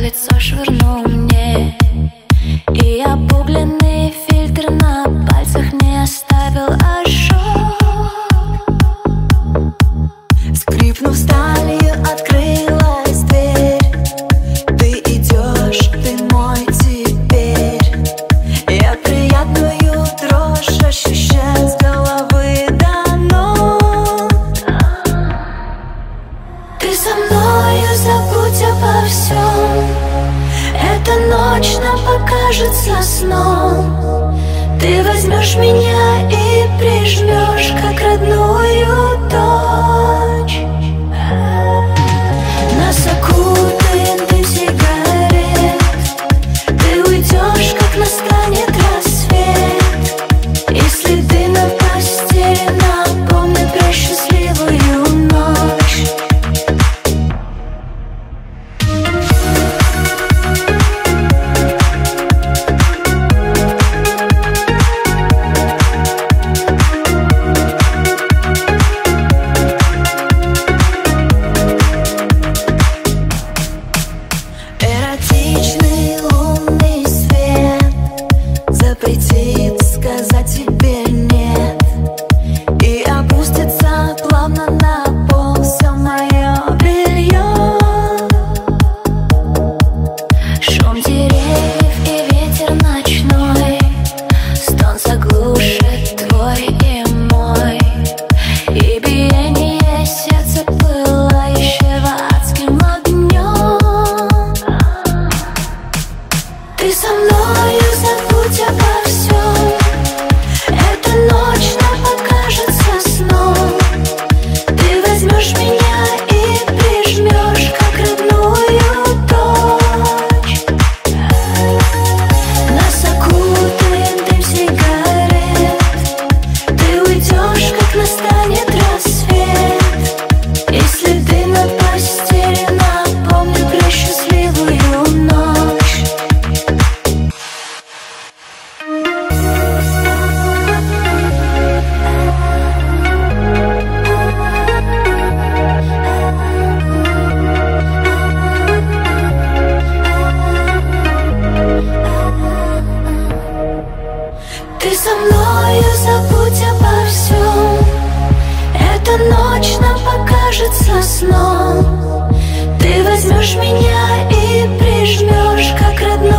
лицо швырнул мне, и обугленный фильтр на пальцах не оставил ожог. Скрипнув сталью, открылась дверь. Ты идешь, ты мой теперь. Я приятную дрожь ощущаю с головы до ног. Ты со мною, забудь обо всем. Эта ночь нам покажется сном. Ты возьмешь меня и прижмешь, как родную дочь. Нас окутает дым сигарет. Ты уйдешь, как настанет рассвет. И следы на постели напомнят про счастливую ночь. Эротичный лунный свет запретит сказать тебе нет, и опустится плавно на пол все мое белье. Шум деревьев и ветер ночной, стон заглушит твой и мой, и биение сердца пылающего адским огнем. Ты со мною, забудь обо всем. Эта ночь нам покажется сном. Ты возьмешь меня и прижмешь, как родную дочь. Нас окутает дым сигарет. Ты уйдешь, как настанет рассвет. И следы на постели напомнят про счастливую ночь. Ты со мною, забудь обо всем. Эта ночь нам покажется сном. Ты возьмешь меня и прижмешь, как родной.